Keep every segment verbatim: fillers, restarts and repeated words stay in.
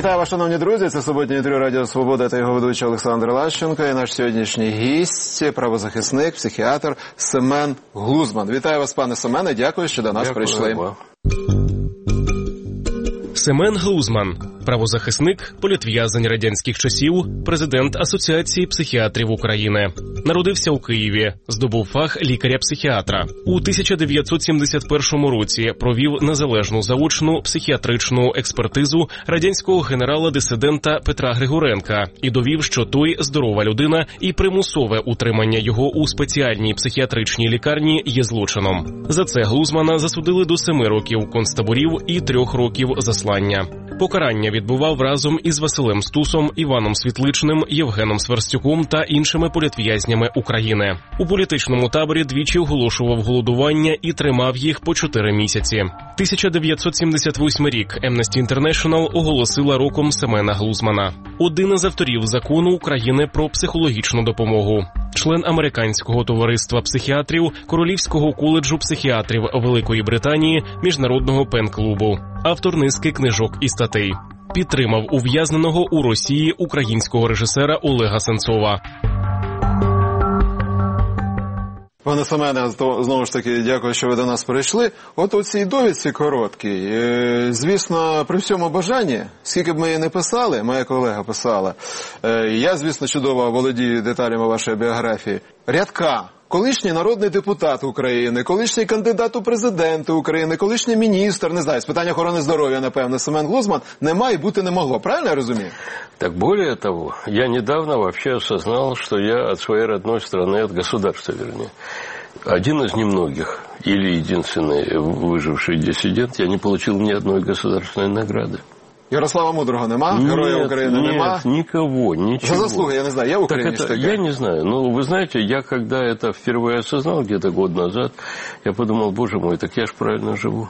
Вітаю вас, шановні друзі. Це суботнє інтерв'ю Радіо Свобода та його ведучий Олександр Лащенко. І наш сьогоднішній гість, правозахисник, психіатр Семен Глузман. Вітаю вас, пане Семене. Дякую, що до нас Дякую, прийшли. вам. Семен Глузман – правозахисник, політв'язень радянських часів, президент Асоціації психіатрів України. Народився у Києві, здобув фах лікаря-психіатра. У тисяча дев'ятсот сімдесят першому році провів незалежну заочну психіатричну експертизу радянського генерала-дисидента Петра Григоренка і довів, що той здорова людина і примусове утримання його у спеціальній психіатричній лікарні є злочином. За це Глузмана засудили до семи років концтаборів і трьох років заслання. Покарання відбував разом із Василем Стусом, Іваном Світличним, Євгеном Сверстюком та іншими політв'язнями України. У політичному таборі двічі оголошував голодування і тримав їх по чотири місяці. тисяча дев'ятсот сімдесят восьмий рік Amnesty International оголосила роком Семена Глузмана. Один із авторів закону України про психологічну допомогу. Член Американського товариства психіатрів, Королівського коледжу психіатрів Великої Британії, Міжнародного пен-клубу. Автор низки книжок і статей. Підтримав ув'язненого у Росії українського режисера Олега Сенцова. Пане Семене, знову ж таки, дякую, що ви до нас прийшли. От у цій довідці короткій, звісно, при всьому бажанні, скільки б ми її не писали, моя колега писала, я, звісно, чудово володію деталями вашої біографії, рядка. Колишній народний депутат України, колишній кандидат у президенти України, колишній міністр, не знаю, з питань охорони здоров'я, напевно, Семен Глузман, немає і бути не могло. Правильно я розумію? Так более того, я недавно вообще осознал, что я от своей родной страны, от государства, вернее, один из немногих, или единственный выживший диссидент, я не получил ни одной государственной награды. Ярослава Мудрого нема? Героя нет, України нет, нема? никого, ничего. За заслуги, я не знаю, я в Украине так это, я не знаю, но вы знаете, я когда это впервые осознал, где-то год назад, я подумал, боже мой, так я ж правильно живу.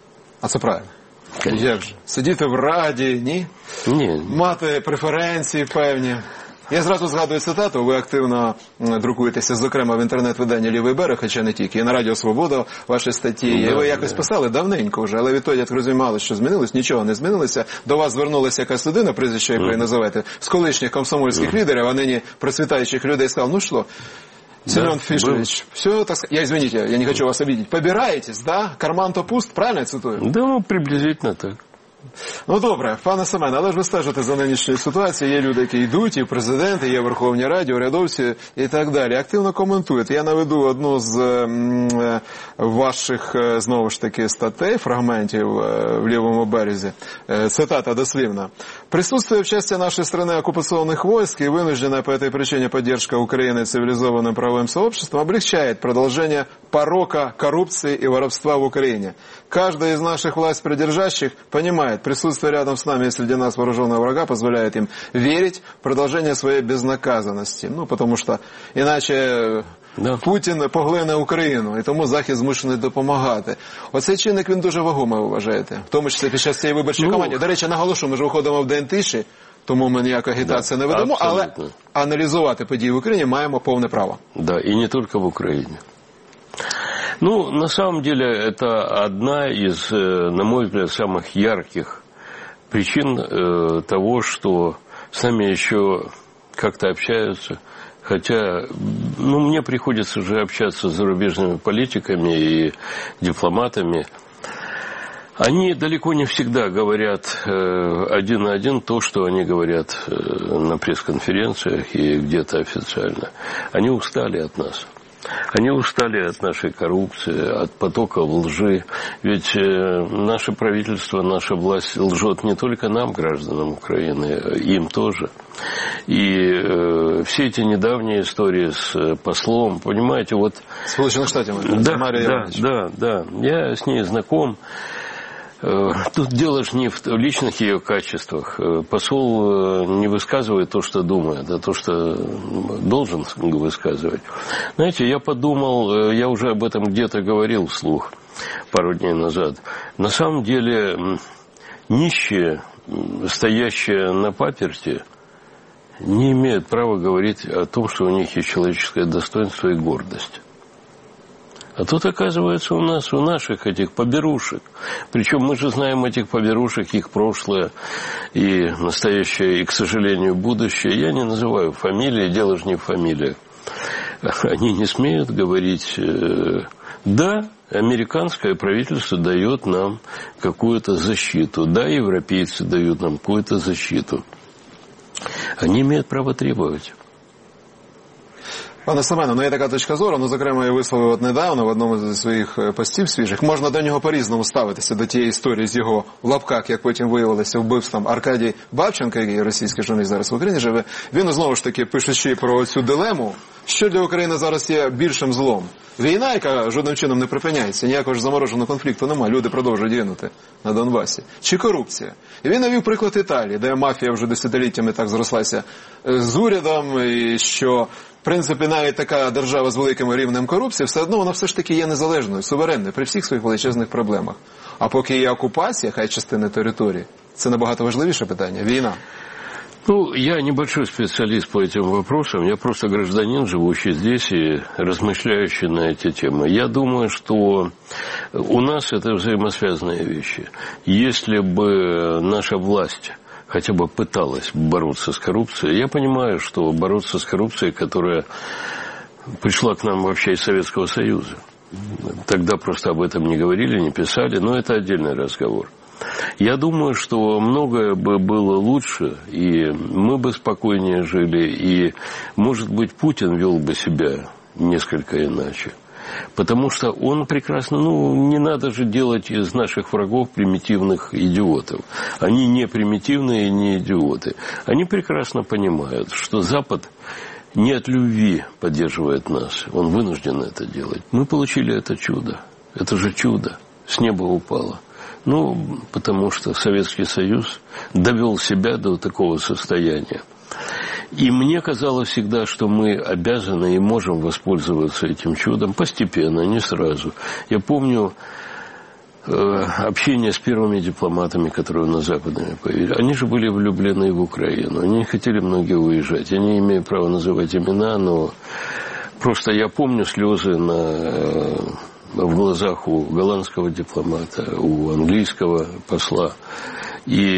А це правильно? Конечно. Як же? Сидіти в Раді, ні? Ні. Мати преференції певні. Я зразу згадую цитату, ви активно друкуєтеся, зокрема, в інтернет-виданні «Лівий берег», хоча не тільки, і на Радіо Свобода ваші статті. Да, і ви якось да. писали давненько вже, але відтоді, як розуміли, що змінилось, нічого не змінилося. До вас звернулася якась людина, прізвище якої mm. називаєте, з колишніх комсомольських mm. лідерів, а нині процвітаючих людей, сказав, ну що, Семен да, Фишевич, все, так сказать, я, извините, я не хочу вас обидеть, побираетесь, да? Карман-то пуст, правильно я цитую? Да, ну, приблизительно так. Ну, добре, пане Семене, але ж ви стежите за нинішньою ситуацією. Є люди, які йдуть, і президенти, є Верховні Раді, урядовці і так далі. Активно коментують. Я наведу одну з м, ваших, знову ж таки, статей, фрагментів в «Лівому березі». Цитата дослівна. «Присутствие в части нашей страны оккупационных войск и вынужденная по этой причине поддержка Украины цивилизованным правовым сообществом облегчает продолжение порока коррупции и воровства в Украине. Каждый из наших власть придержащих понимает, присутствие рядом с нами и среди нас вооруженного врага позволяет им верить в продолжение своей безнаказанности». Ну, потому что иначе да. Путін поглине Україну, і тому Захід змушений допомагати. Оцей чинник, він дуже вагомий, ви вважаєте? В тому числі під час цієї виборчої ну, кампанії. До речі, наголошу, ми ж виходимо в день тиші, тому ми ніякої агітації да, не ведемо, абсолютно. Але аналізувати події в Україні маємо повне право. Да, и не только в Украине. Ну, на самом деле, это одна из, на мой взгляд, самых ярких причин э, того, что с нами еще как-то общаются. Хотя, ну, мне приходится уже общаться с зарубежными политиками и дипломатами. Они далеко не всегда говорят э, один на один то, что они говорят э, на пресс-конференциях и где-то официально. Они устали от нас. Они устали от нашей коррупции, от потоков лжи. Ведь э, наше правительство, наша власть лжет не только нам, гражданам Украины, им тоже. И э, все эти недавние истории с э, послом, понимаете, вот... С Сполученных Штатов, да, Мария да, да, да, я с ней знаком. Тут дело же не в личных ее качествах. Посол не высказывает то, что думает, а то, что должен высказывать. Знаете, я подумал, я уже об этом где-то говорил вслух пару дней назад. На самом деле, нищие, стоящие на паперти, не имеют права говорить о том, что у них есть человеческое достоинство и гордость. А тут, оказывается, у нас, у наших этих поберушек. Причем мы же знаем этих поберушек, их прошлое и настоящее, и, к сожалению, будущее. Я не называю фамилии, дело же не в фамилиях. Они не смеют говорить, да, американское правительство дает нам какую-то защиту, да, европейцы дают нам какую-то защиту. Они имеють право требувати. Пане Семене, ну є така точка зору, ну, зокрема, я висловив от недавно в одному зі своїх постів свіжих. Можна до нього по-різному ставитися, до тієї історії з його, в лапках, як потім виявилося, вбивством Аркадій Бабченко, який російський журналіст зараз в Україні живе. Він, знову ж таки, пишучи про цю дилему, що для України зараз є більшим злом. Війна, яка жодним чином не припиняється, ніякого ж замороженого конфлікту немає, люди продовжують гинути на Донбасі. Чи корупція? І він навів приклад Італії, де мафія вже десятиліттями так зрослася з урядом, і що, в принципі, навіть така держава з великим рівнем корупції, все одно вона все ж таки є незалежною, суверенною при всіх своїх величезних проблемах. А поки є окупація, хай частини території, це набагато важливіше питання – війна. Ну, я небольшой специалист по этим вопросам, я просто гражданин, живущий здесь и размышляющий на эти темы. Я думаю, что у нас это взаимосвязанные вещи. Если бы наша власть хотя бы пыталась бороться с коррупцией, я понимаю, что бороться с коррупцией, которая пришла к нам вообще из Советского Союза, тогда просто об этом не говорили, не писали, но это отдельный разговор. Я думаю, что многое бы было лучше, и мы бы спокойнее жили, и, может быть, Путин вел бы себя несколько иначе. Потому что он прекрасно, ну, не надо же делать из наших врагов примитивных идиотов. Они не примитивные, не идиоты. Они прекрасно понимают, что Запад не от любви поддерживает нас, он вынужден это делать. Мы получили это чудо, это же чудо, с неба упало. Ну, потому что Советский Союз довел себя до такого состояния. И мне казалось всегда, что мы обязаны и можем воспользоваться этим чудом постепенно, не сразу. Я помню э, общение с первыми дипломатами, которые на Западе появились. Они же были влюблены в Украину. Они не хотели многие уезжать. Я не имею права называть имена, но просто я помню слезы на... Э, в глазах у голландского дипломата, у английского посла. І,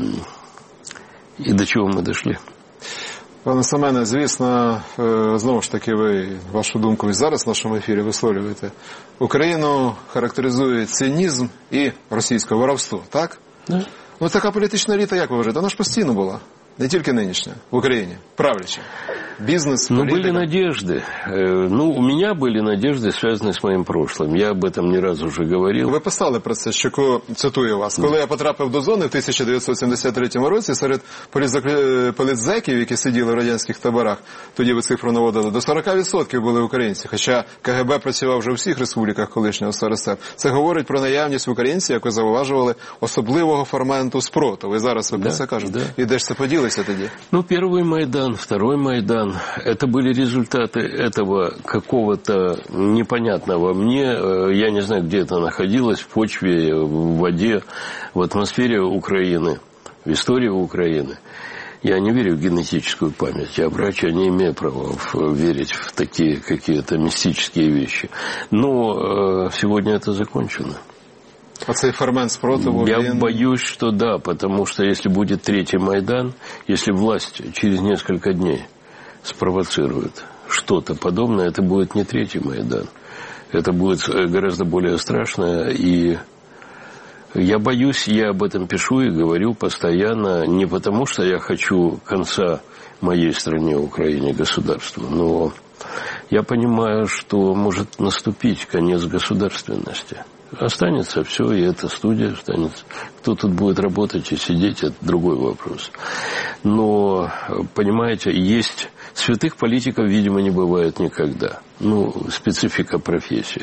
і до чого ми дійшли? Пане Семене, звісно, знову ж таки ви вашу думку і зараз в нашому ефірі висловлюєте. Україну характеризує цинізм і російське воровство, так? Да. Ну така політична еліта, як ви вважаєте, вона ж постійно була. Не тільки нынешняя, в Украине, правлячая. Бизнес, Ну, политика. были надежды. Ну, у меня были надежды, связанные с моим прошлым. Я об этом не раз уже говорил. Ви писали про це, що, цитую вас, коли я потрапив до зони в тисяча дев'ятсот сімдесят третьому році, серед політзеків, які сиділи в радянських таборах, тоді ви цифру наводили, до сорок відсотків були українці, хоча КГБ працював вже у всіх республіках колишнього СРСР. Це говорить про наявність в українців, як ви зауважували, особливого форменту спротиву. І зараз ви про це кажете. І де ж це поділися тоді? Ну, первый Майдан, второй Майдан, это были результаты этого какого-то непонятного мне, я не знаю, где это находилось, в почве, в воде, в атмосфере Украины, в истории Украины. Я не верю в генетическую память, я врач, я не имею права верить в такие какие-то мистические вещи. Но сегодня это закончено. А цей фермент спротиву? Я він... боюсь, что да, потому что если будет третий Майдан, если власть через несколько дней спровоцирует что-то подобное, это будет не третий Майдан. Это будет гораздо более страшное. И я боюсь, я об этом пишу и говорю постоянно, не потому что я хочу конца моей стране, Украине, государству, но я понимаю, что может наступить конец государственности. Останется все, и эта студия останется. Кто тут будет работать и сидеть, это другой вопрос. Но, понимаете, есть... Святых политиков, видимо, не бывает никогда. Ну, специфика профессии.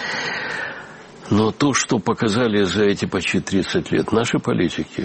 Но то, что показали за эти почти тридцать лет наши политики,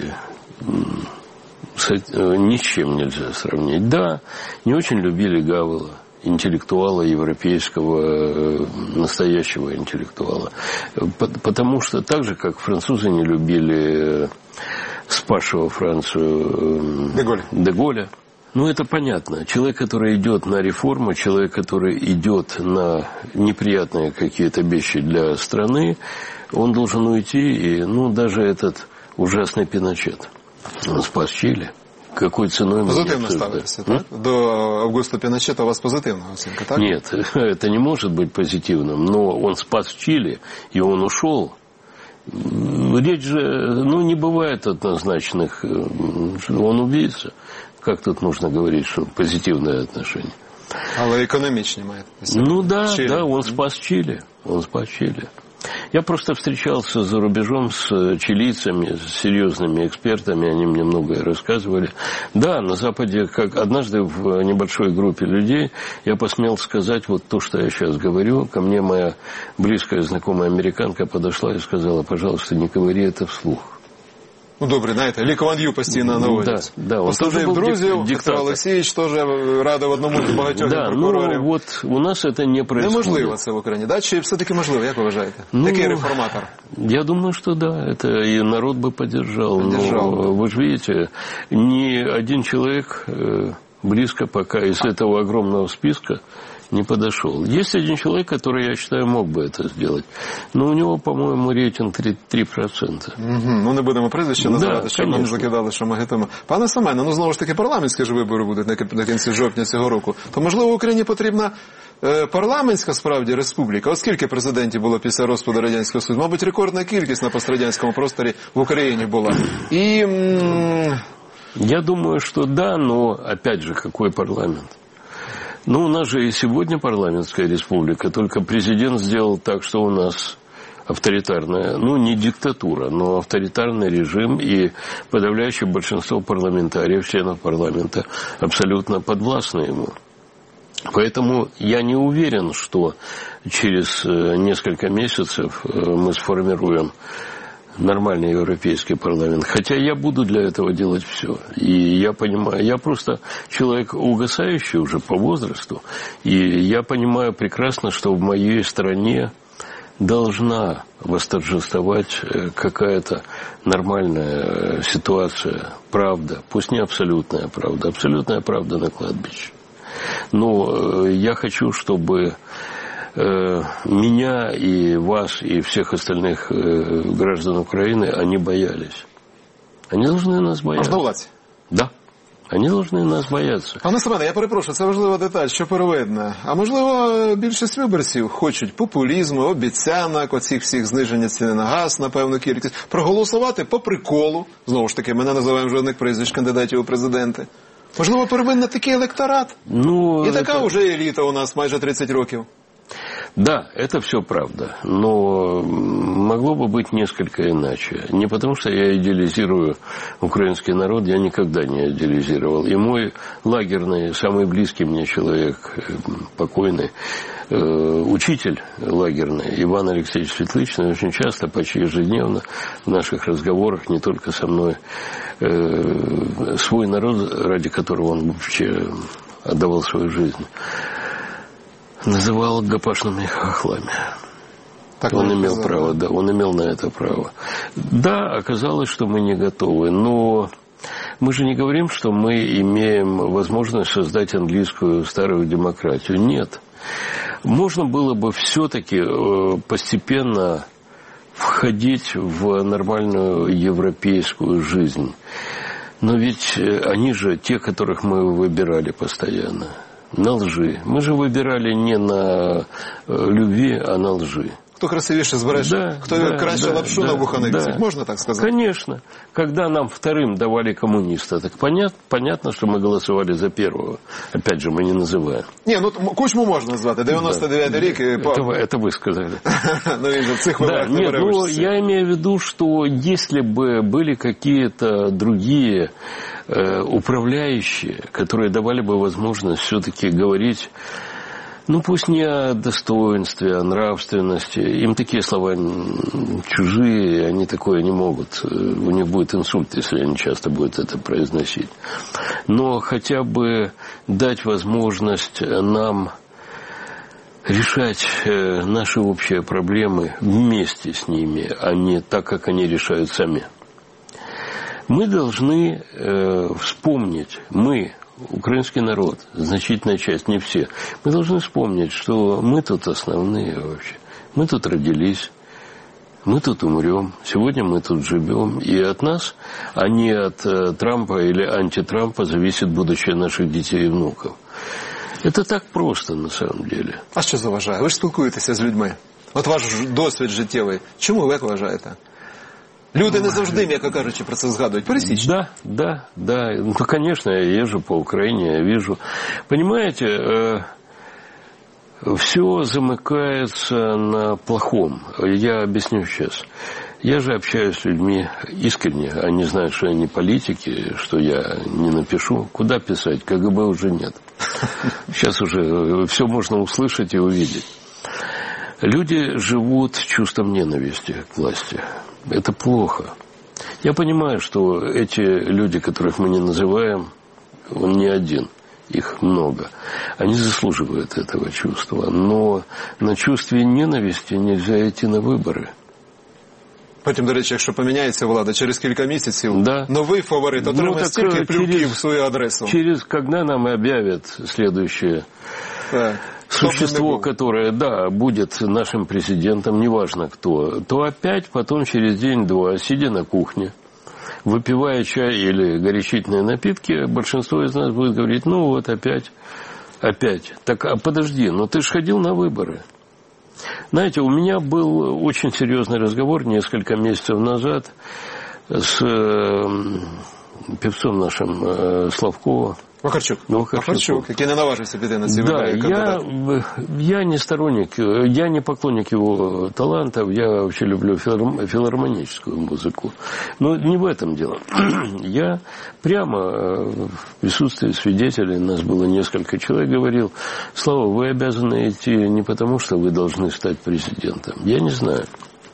ни с чем нельзя сравнить. Да, не очень любили Гавела, интеллектуала европейского, настоящего интеллектуала. Потому что так же, как французы не любили спасшего Францию Де Голля. Де Голля, Ну, это понятно. Человек, который идет на реформу, человек, который идет на неприятные какие-то вещи для страны, он должен уйти. И, ну, даже этот ужасный Пиночет, он спас Чили. Какой ценой... Позитивно ставитесь, так? До Августа Пиночета у вас позитивная оценка, так? Нет, это не может быть позитивным. Но он спас Чили, и он ушел. Речь же, ну, не бывает однозначных. Он убийца. Как тут нужно говорить, что позитивное отношение? Але экономичнее мает. Ну да, Чили. Да, он спас Чили. Он спас Чили. Я просто встречался за рубежом с чилийцами, с серьезными экспертами, они мне многое рассказывали. Да, на Западе, как однажды в небольшой группе людей, я посмел сказать вот то, что я сейчас говорю. Ко мне моя близкая знакомая американка подошла и сказала: пожалуйста, не говори это вслух. Ну, добре, знаєте, Лі Куан Ю постійно наводять. Да, да, он Посадив друзів, Петро Олексійович теж радив одному з багатьох да, прокурорів. Ну, от у нас це не происходит. Неможливо це в Україні, да? Чи все-таки можливо, як ви вважаєте? Ну, Який реформатор? Я думаю, что да, это и народ бы поддержал. поддержал. Но вы же видите, ни один человек близко пока из этого огромного списка не подошел. Есть один человек, который, я считаю, мог бы это сделать. Но у него, по-моему, рейтинг три процента. Угу. Ну, не будемо прізвище називати, да, щоб нам закидали, що ми гетимо. Пане Семене, ну, знову ж таки, парламентські ж вибори будуть на кінці жовтня цього року. То, можливо, Україні потрібна е, парламентська, справді, республіка? От скільки президентів було після розпаду Радянського Союзу? Мабуть, рекордна кількість на пострадянському просторі в Україні була. І... М- Я думаю, что да, но, опять же, какой парламент? Ну, у нас же и сегодня парламентская республика, только президент сделал так, что у нас авторитарная, ну, не диктатура, но авторитарный режим, и подавляющее большинство парламентариев, членов парламента, абсолютно подвластны ему. Поэтому я не уверен, что через несколько месяцев мы сформируем нормальный европейский парламент. Хотя я буду для этого делать все. И я понимаю, я просто человек угасающий уже по возрасту. И я понимаю прекрасно, что в моей стране должна восторжествовать какая-то нормальная ситуация, правда. Пусть не абсолютная правда. Абсолютная правда на кладбище. Но я хочу, чтобы меня и вас, и всех остальных граждан Украины, они боялись. Они должны нас бояться. Можна владці? Да. Они должны нас бояться. Пане Семене, я перепрошую, це важлива деталь, що первинна. А можливо, більшість виборців хочуть популізму, обіцянок, оцих всіх зниження ціни на газ на певну кількість, проголосувати по приколу. Знову ж таки, ми не називаємо жодних прізвищ кандидатів у президенти. Можливо, первинна такий електорат? Ну, і така это... вже еліта у нас майже тридцять років. Да, это все правда, но могло бы быть несколько иначе. Не потому, что я идеализирую украинский народ, я никогда не идеализировал. И мой лагерный, самый близкий мне человек, покойный, э, учитель лагерный, Иван Алексеевич Светличный, очень часто, почти ежедневно в наших разговорах, не только со мной, э, свой народ, ради которого он вообще отдавал свою жизнь, называл гопашными хохлами. Так он имел сказал. право, да, он имел на это право. Да, оказалось, что мы не готовы, но мы же не говорим, что мы имеем возможность создать английскую старую демократию. Нет. Можно было бы все-таки постепенно входить в нормальную европейскую жизнь. Но ведь они же те, которых мы выбирали постоянно. На лжи. Мы же выбирали не на любви, а на лжи. Кто красивіше збереже, да, кто да, краще да, лапшу да, на вуха навесит, да. Можно так сказать? Конечно. Когда нам вторым давали коммуниста, так понятно, понятно, что мы голосовали за первого. Опять же, мы не называем. Не, ну Кучму можно назвать, девяносто девятый рік. И... Это, это вы сказали. Ну, в цих выборах не Нет, ну, я имею в виду, что если бы были какие-то другие э, управляющие, которые давали бы возможность все-таки говорить, ну, пусть не о достоинстве, о нравственности. Им такие слова чужие, они такое не могут. У них будет инсульт, если они часто будут это произносить. Но хотя бы дать возможность нам решать наши общие проблемы вместе с ними, а не так, как они решают сами. Мы должны э, вспомнить, мы, украинский народ, значительная часть, не все, мы должны вспомнить, что мы тут основные вообще. Мы тут родились, мы тут умрем, сегодня мы тут живем. И от нас, а не от Трампа или антитрампа, зависит будущее наших детей и внуков. Это так просто, на самом деле. А що заважає? Ви ж спілкуєтеся з людьми. От ваш досвід життєвий. Чому ви як вважаєте? Люди не завжди, м'яко кажучи, про це згадують. Пересічні. Да, да, да. Ну, конечно, я езжу по Украине, я вижу. Понимаете, э, все замыкается на плохом. Я объясню сейчас. Я же общаюсь с людьми искренне. Они знают, что я не политики, что я не напишу. Куда писать? КГБ уже нет. Сейчас уже все можно услышать и увидеть. Люди живут чувством ненависти к власти. Это плохо. Я понимаю, что эти люди, которых мы не называем, он не один, их много. Они заслуживают этого чувства. Но на чувстве ненависти нельзя идти на выборы. Потім, до речі, якщо поміняється влада, через кілька місяців да. новий фаворит отримає ну, стільки плювків в свою адресу. Через, когда нам объявят следующее так. существо, которое, да, будет нашим президентом, неважно кто, то опять потом через день-два, сидя на кухне, выпивая чай или горячительные напитки, большинство из нас будет говорить, ну вот опять, опять. Так, а подожди, но ты же ходил на выборы. Знаете, у меня был очень серьезный разговор несколько месяцев назад с э, певцом нашим э, Славковым. Вакарчук. Вакарчук, який не наважився піти на ці вибори. Да, я, я не сторонник, я не поклонник его талантов, я вообще люблю филармоническую музыку. Но не в этом дело. Я прямо в присутствии свидетелей, нас было несколько человек, говорил, Слава, вы обязаны идти не потому, что вы должны стать президентом. Я не знаю,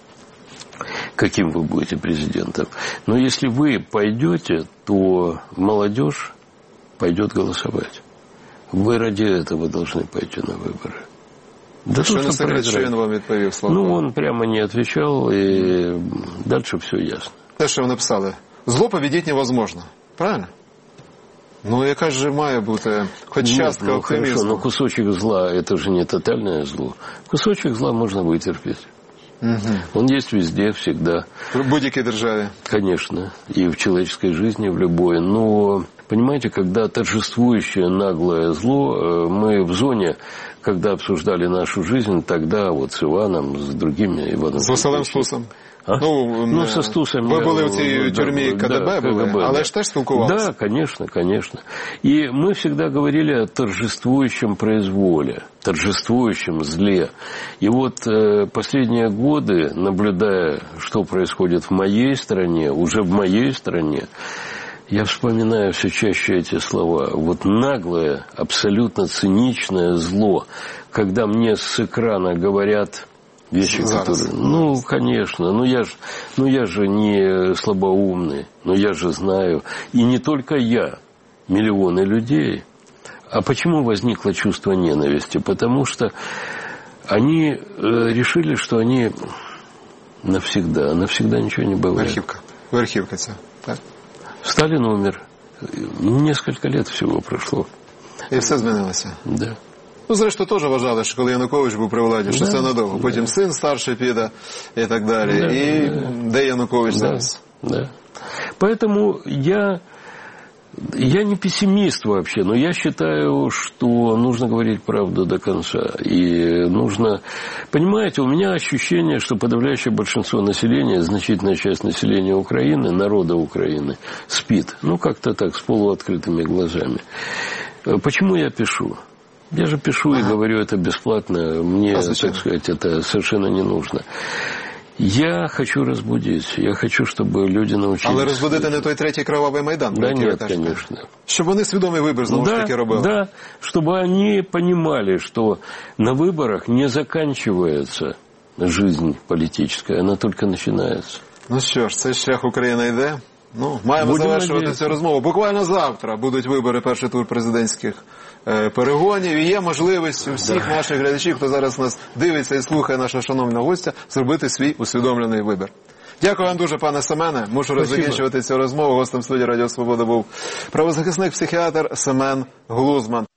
каким вы будете президентом. Но если вы пойдете, то молодежь пойдет голосовать. Вы ради этого должны пойти на выборы. Да что не секрет, что он вам ответил, Слава? Ну, он прямо не отвечал, и дальше все ясно. Те, що ви написали, зло победить невозможно. Правильно? Ну, яка ж має бути хоч частка ну, оптимізму? Хорошо, но кусочек зла, это же не тотальное зло. Кусочек зла можно вытерпеть. Угу. Он есть везде, всегда. В будь-якій державе. Конечно. И в человеческой жизни, в любой. Но, понимаете, когда торжествующее наглое зло, мы в зоне, когда обсуждали нашу жизнь, тогда вот с Иваном, с другими Иваном. С Василем Стусом. А? Ну, ну, со Стусом. Ви були в цій тюрмі КДБ, да, були, КГБ, але да. ж теж спілкувалися. Да, конечно, конечно. И мы всегда говорили о торжествующем произволе, торжествующем зле. И вот э, последние годы, наблюдая, что происходит в моей стране, уже в моей стране, я вспоминаю все чаще эти слова. Вот наглое, абсолютно циничное зло, когда мне с экрана говорят... Вещи, которые... Ну, конечно. Ну я, ж, ну, я же не слабоумный. Но я же знаю. И не только я. Миллионы людей. А почему возникло чувство ненависти? Потому что они решили, что они навсегда. Навсегда ничего не бывает. Верхівка. Верхівка це. Так? Сталин умер. Несколько лет всего прошло. І все змінилося. Да. Ну, зрештою, теж вважали, що коли Янукович був при владі, що да, це надовго. Потім да. син старший піде і так далі. Да, і да. де Янукович да, зараз? Да. Поэтому я, я не пессимист вообще, но я считаю, что нужно говорить правду до конца. И нужно... Понимаете, у меня ощущение, что подавляющее большинство населения, значительная часть населения Украины, народа Украины, спит. Ну, как-то так, с полуоткрытыми глазами. Почему я пишу? Я же пишу ага. и говорю это бесплатно. Мне, а так сказать, это совершенно не нужно. Я хочу разбудить. Я хочу, чтобы люди научились... Але розбудити не той третій кровавий Майдан? Да нет, конечно. Щоб вони свідомий вибір знову ж таки робили. Да, чтобы они понимали, что на выборах не заканчивается жизнь политическая, она только начинается. Ну що ж, цей шлях Україна йде. Ну, маємо Будем завершувати надіятися. Цю розмову. Буквально завтра будуть вибори, перший тур президентських е, перегонів. І є можливість у всіх да. наших глядачів, хто зараз нас дивиться і слухає нашого шановного гостя, зробити свій усвідомлений вибір. Дякую вам дуже, пане Семене. Мушу роззакінчувати цю розмову. Гостем студії Радіо Свобода був правозахисник, психіатр Семен Глузман.